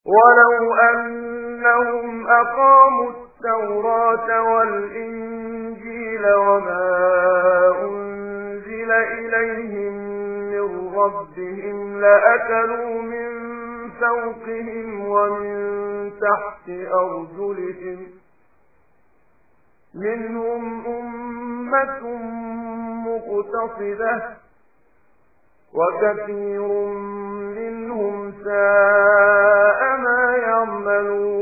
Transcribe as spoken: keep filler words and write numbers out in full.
ولو أنهم أقاموا التوراة والإنجيل وما أنزل إليهم من ربهم لأكلوا من فوقهم ومن تحت أرجلهم منهم أمة مقتصدة وكثير منهم ساء ما يعملون